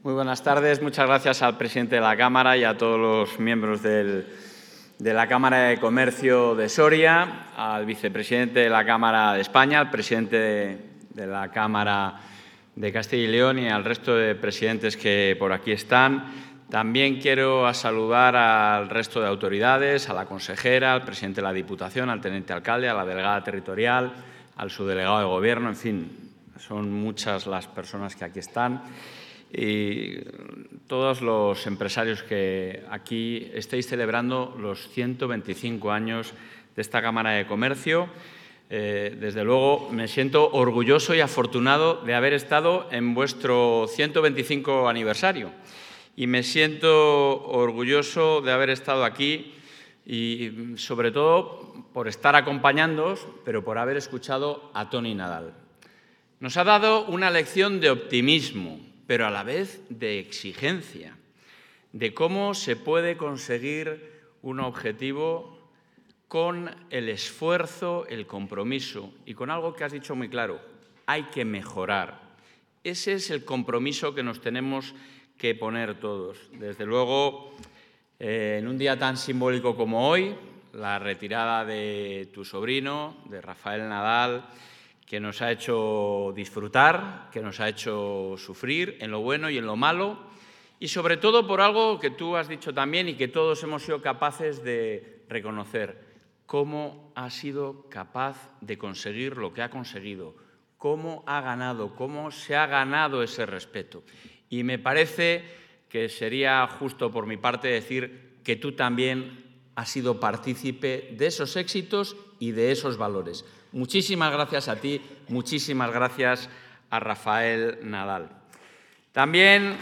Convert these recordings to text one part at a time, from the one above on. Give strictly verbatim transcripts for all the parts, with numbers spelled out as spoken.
Muy buenas tardes. Muchas gracias al presidente de la Cámara y a todos los miembros del, de la Cámara de Comercio de Soria, al vicepresidente de la Cámara de España, al presidente de, de la Cámara de Castilla y León y al resto de presidentes que por aquí están. También quiero saludar al resto de autoridades, a la consejera, al presidente de la Diputación, al teniente alcalde, a la delegada territorial, al subdelegado de Gobierno, en fin, son muchas las personas que aquí están. Y todos los empresarios que aquí estéis celebrando los ciento veinticinco años de esta Cámara de Comercio. Eh, desde luego, me siento orgulloso y afortunado de haber estado en vuestro ciento veinticinco aniversario. Y me siento orgulloso de haber estado aquí y, sobre todo, por estar acompañándoos, pero por haber escuchado a Toni Nadal. Nos ha dado una lección de optimismo, pero a la vez de exigencia, de cómo se puede conseguir un objetivo con el esfuerzo, el compromiso y con algo que has dicho muy claro, hay que mejorar. Ese es el compromiso que nos tenemos que poner todos. Desde luego, eh, en un día tan simbólico como hoy, la retirada de tu sobrino, de Rafael Nadal, que nos ha hecho disfrutar, que nos ha hecho sufrir en lo bueno y en lo malo, y sobre todo por algo que tú has dicho también y que todos hemos sido capaces de reconocer, cómo ha sido capaz de conseguir lo que ha conseguido, cómo ha ganado, cómo se ha ganado ese respeto. Y me parece que sería justo por mi parte decir que tú también has sido partícipe de esos éxitos y de esos valores. Muchísimas gracias a ti, muchísimas gracias a Rafael Nadal. También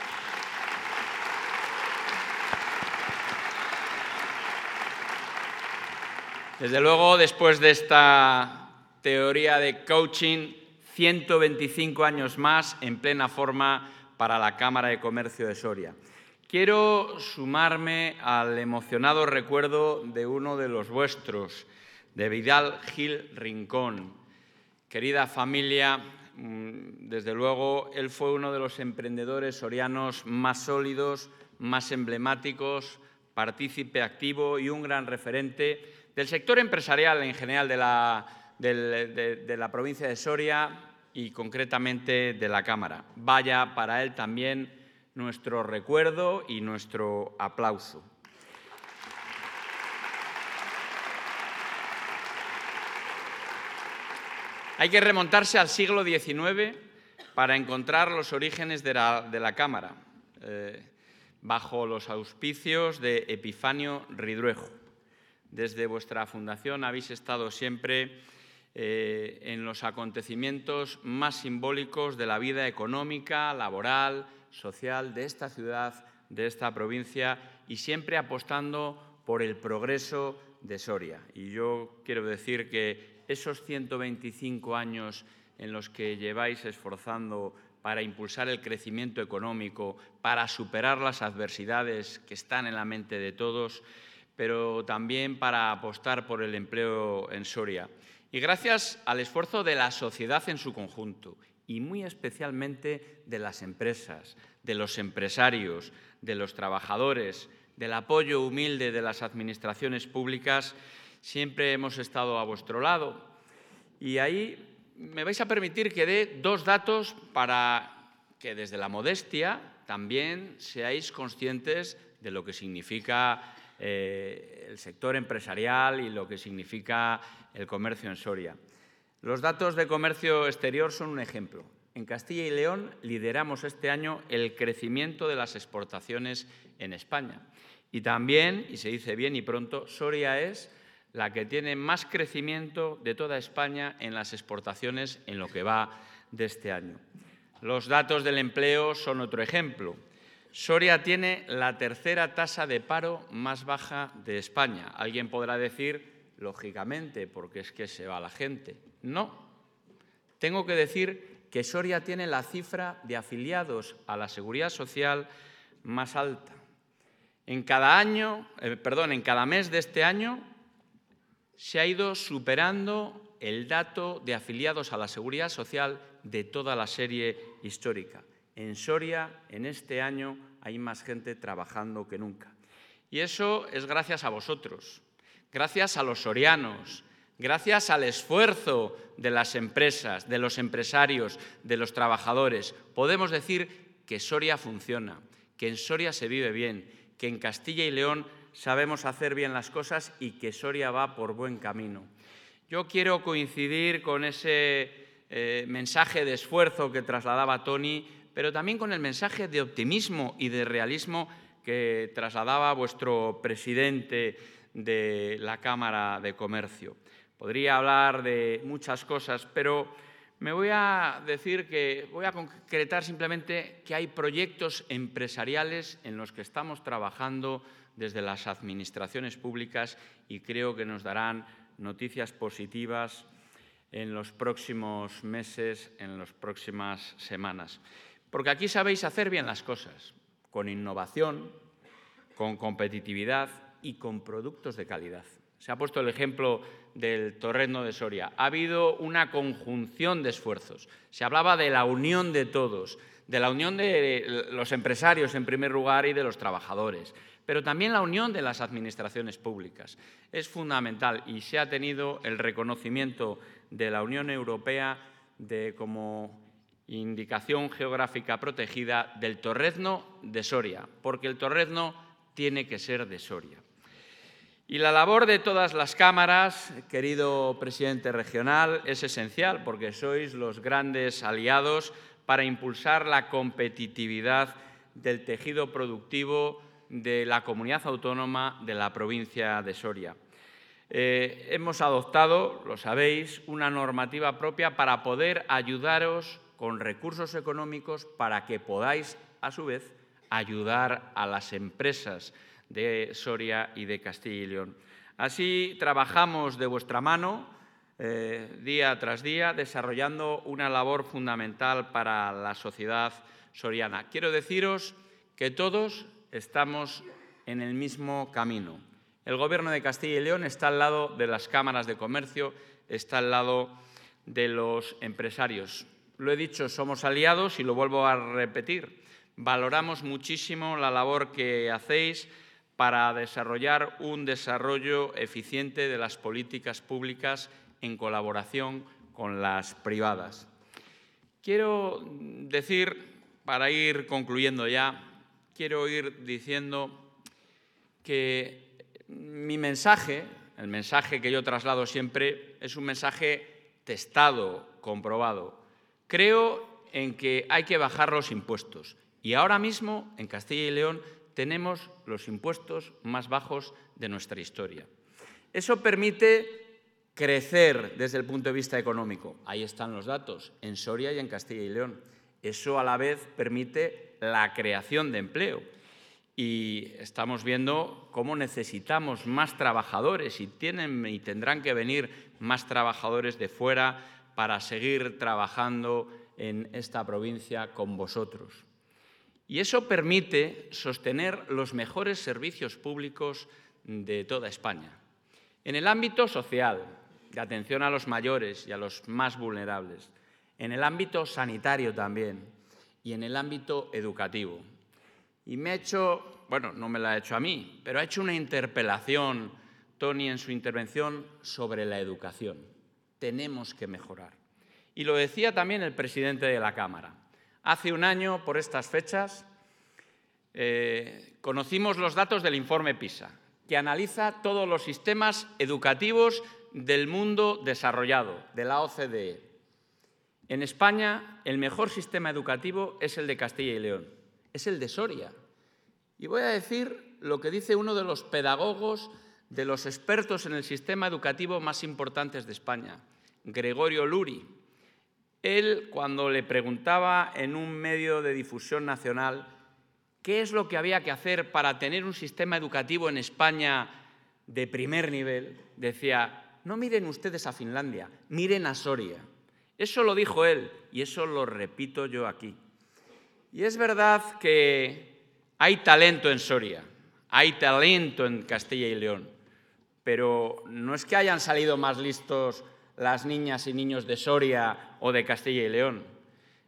desde luego, después de esta teoría de coaching, ciento veinticinco años más en plena forma para la Cámara de Comercio de Soria. Quiero sumarme al emocionado recuerdo de uno de los vuestros, de Vidal Gil Rincón. Querida familia, desde luego, él fue uno de los emprendedores sorianos más sólidos, más emblemáticos, partícipe activo y un gran referente del sector empresarial en general de la, de, de, de la provincia de Soria y concretamente de la Cámara. Vaya para él también nuestro recuerdo y nuestro aplauso. Hay que remontarse al siglo diecinueve para encontrar los orígenes de la, de la Cámara, eh, bajo los auspicios de Epifanio Ridruejo. Desde vuestra fundación habéis estado siempre eh, en los acontecimientos más simbólicos de la vida económica, laboral, social de esta ciudad, de esta provincia y siempre apostando por el progreso de Soria. Y yo quiero decir que esos ciento veinticinco años en los que lleváis esforzando para impulsar el crecimiento económico, para superar las adversidades que están en la mente de todos, pero también para apostar por el empleo en Soria. Y gracias al esfuerzo de la sociedad en su conjunto y muy especialmente de las empresas, de los empresarios, de los trabajadores, del apoyo humilde de las administraciones públicas, siempre hemos estado a vuestro lado. Y ahí me vais a permitir que dé dos datos para que desde la modestia también seáis conscientes de lo que significa eh, el sector empresarial y lo que significa el comercio en Soria. Los datos de comercio exterior son un ejemplo. En Castilla y León lideramos este año el crecimiento de las exportaciones en España. Y también, y se dice bien y pronto, Soria es la que tiene más crecimiento de toda España en las exportaciones en lo que va de este año. Los datos del empleo son otro ejemplo. Soria tiene la tercera tasa de paro más baja de España. Alguien podrá decir, lógicamente, porque es que se va la gente. No. Tengo que decir que Soria tiene la cifra de afiliados a la Seguridad Social más alta. En cada año, eh, perdón, en cada mes de este año se ha ido superando el dato de afiliados a la Seguridad Social de toda la serie histórica. En Soria, en este año, hay más gente trabajando que nunca. Y eso es gracias a vosotros, gracias a los sorianos, gracias al esfuerzo de las empresas, de los empresarios, de los trabajadores. Podemos decir que Soria funciona, que en Soria se vive bien, que en Castilla y León sabemos hacer bien las cosas y que Soria va por buen camino. Yo quiero coincidir con ese eh, mensaje de esfuerzo que trasladaba Toni, pero también con el mensaje de optimismo y de realismo que trasladaba vuestro presidente de la Cámara de Comercio. Podría hablar de muchas cosas, pero me voy a decir que voy a concretar simplemente que hay proyectos empresariales en los que estamos trabajando desde las administraciones públicas y creo que nos darán noticias positivas en los próximos meses, en las próximas semanas. Porque aquí sabéis hacer bien las cosas, con innovación, con competitividad y con productos de calidad. Se ha puesto el ejemplo del torrezno de Soria. Ha habido una conjunción de esfuerzos. Se hablaba de la unión de todos, de la unión de los empresarios en primer lugar y de los trabajadores, pero también la unión de las administraciones públicas. Es fundamental y se ha tenido el reconocimiento de la Unión Europea de como indicación geográfica protegida del torrezno de Soria, porque el torrezno tiene que ser de Soria. Y la labor de todas las cámaras, querido presidente regional, es esencial porque sois los grandes aliados para impulsar la competitividad del tejido productivo de la comunidad autónoma de la provincia de Soria. Eh, hemos adoptado, lo sabéis, una normativa propia para poder ayudaros con recursos económicos para que podáis, a su vez, ayudar a las empresas de Soria y de Castilla y León. Así trabajamos de vuestra mano eh, día tras día, desarrollando una labor fundamental para la sociedad soriana. Quiero deciros que todos estamos en el mismo camino. El Gobierno de Castilla y León está al lado de las cámaras de comercio, está al lado de los empresarios. Lo he dicho, somos aliados y lo vuelvo a repetir. Valoramos muchísimo la labor que hacéis para desarrollar un desarrollo eficiente de las políticas públicas en colaboración con las privadas. Quiero decir, para ir concluyendo ya, quiero ir diciendo que mi mensaje, el mensaje que yo traslado siempre, es un mensaje testado, comprobado. Creo en que hay que bajar los impuestos y ahora mismo en Castilla y León tenemos los impuestos más bajos de nuestra historia. Eso permite crecer desde el punto de vista económico. Ahí están los datos, en Soria y en Castilla y León. Eso a la vez permite la creación de empleo. Y estamos viendo cómo necesitamos más trabajadores y tienen y tendrán que venir más trabajadores de fuera para seguir trabajando en esta provincia con vosotros. Y eso permite sostener los mejores servicios públicos de toda España. En el ámbito social, de atención a los mayores y a los más vulnerables. En el ámbito sanitario también. Y en el ámbito educativo. Y me ha hecho, bueno, no me la ha hecho a mí, pero ha hecho una interpelación, Toni, en su intervención sobre la educación. Tenemos que mejorar. Y lo decía también el presidente de la Cámara. Hace un año, por estas fechas, eh, conocimos los datos del informe PISA, que analiza todos los sistemas educativos del mundo desarrollado, de la O C D E. En España, el mejor sistema educativo es el de Castilla y León, es el de Soria. Y voy a decir lo que dice uno de los pedagogos, de los expertos en el sistema educativo más importantes de España, Gregorio Luri. Él, cuando le preguntaba en un medio de difusión nacional qué es lo que había que hacer para tener un sistema educativo en España de primer nivel, decía, no miren ustedes a Finlandia, miren a Soria. Eso lo dijo él y eso lo repito yo aquí. Y es verdad que hay talento en Soria, hay talento en Castilla y León, pero no es que hayan salido más listos las niñas y niños de Soria o de Castilla y León.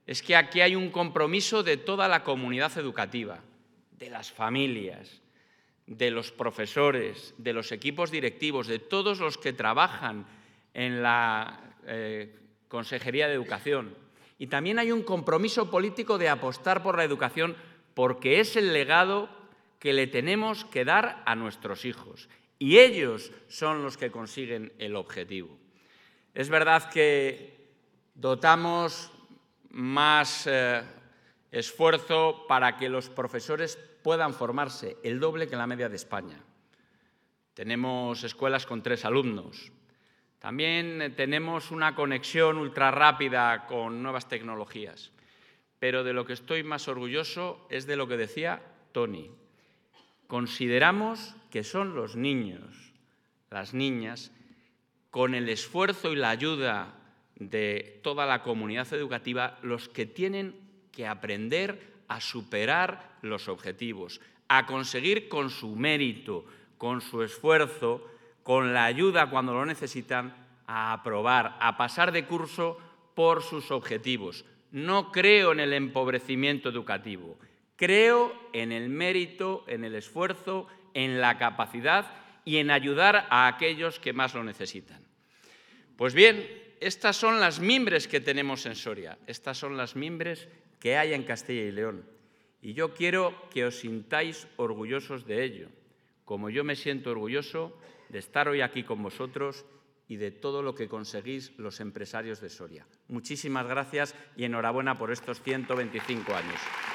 es que aquí hay un compromiso de toda la comunidad educativa, de las familias, de los profesores, de los equipos directivos, de todos los que trabajan en la eh, Consejería de Educación. Y también hay un compromiso político de apostar por la educación porque es el legado que le tenemos que dar a nuestros hijos. Y ellos son los que consiguen el objetivo. Es verdad que dotamos más eh, esfuerzo para que los profesores puedan formarse, el doble que la media de España. Tenemos escuelas con tres alumnos. También tenemos una conexión ultrarrápida con nuevas tecnologías. Pero de lo que estoy más orgulloso es de lo que decía Tony. Consideramos que son los niños, las niñas, con el esfuerzo y la ayuda de toda la comunidad educativa, los que tienen que aprender a superar los objetivos, a conseguir con su mérito, con su esfuerzo, con la ayuda cuando lo necesitan, a aprobar, a pasar de curso por sus objetivos. No creo en el empobrecimiento educativo, creo en el mérito, en el esfuerzo, en la capacidad y en ayudar a aquellos que más lo necesitan. Pues bien, estas son las mimbres que tenemos en Soria, estas son las mimbres que hay en Castilla y León. Y yo quiero que os sintáis orgullosos de ello, como yo me siento orgulloso de estar hoy aquí con vosotros y de todo lo que conseguís los empresarios de Soria. Muchísimas gracias y enhorabuena por estos ciento veinticinco años.